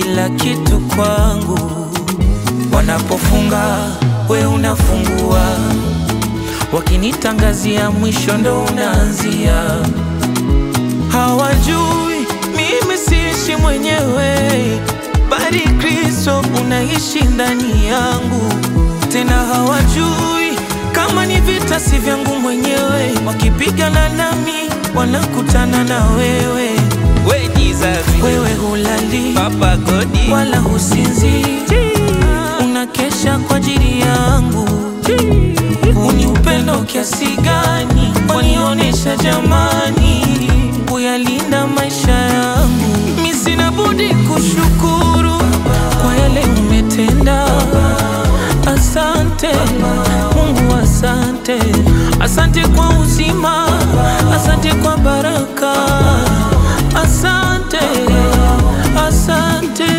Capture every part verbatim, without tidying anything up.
kila kitu kwangu. Wanapofunga we unafungua, wakinitangazia mwisho ndo unaanzia. Hawajui mimi siishi mwenyewe, bali Kristo unaishi ndani yangu. Tena hawajui kama ni vita si vyangu mwenyewe, wakipigana nami wanakutana na wewe. We Jesus, wewe hulali Papa Godi, wala husinzi, unakesha kwa ajili yangu. Uni upendo kiasi gani wanionesha jamani, kuyalinda maisha yangu. Mimi sina budi kushukuru kwa yale umetenda. Asante Mungu, asante. Asante kwa uzima, asante kwa baraka. Asante, asante.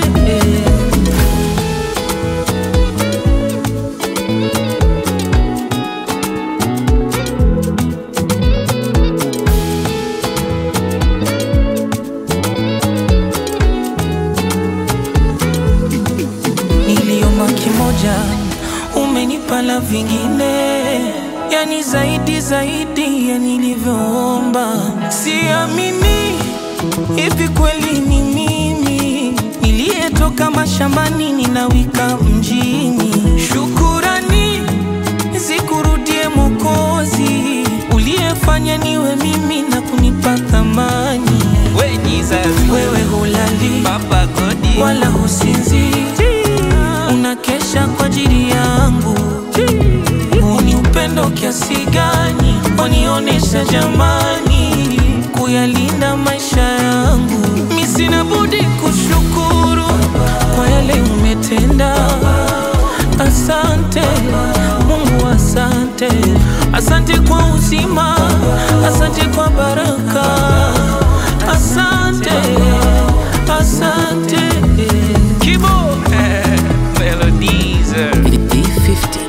Niliomba kimoja, umenipa la vingine, yani zaidi zaidi ya nilivyoomba. Siamini hivi kweli ni mimi niliyetoka mashambani ninawika mjini. Shukurani zikurudie Mwokozi, uliyefanya niwe mimi na kunipa thamani. we Jesus, Wewe hulali Papa Godi, wala husinzi, unakesha kwa ajili yangu. Uni upendo kiasi gani wanionesha jamani, kuyalinda maisha yangu. Mimi sina budi kushukuru kwa yale umetenda. Asante Mungu, asante. Asante kwa uzima, asante kwa baraka. Asante, asante. Kibo, Melodies, D fifty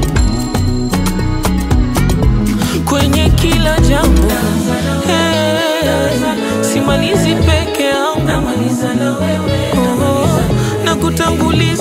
kwenye kila jambo. Hey, simalizi peke yangu, namaliza na wewe, oh, na kutangulia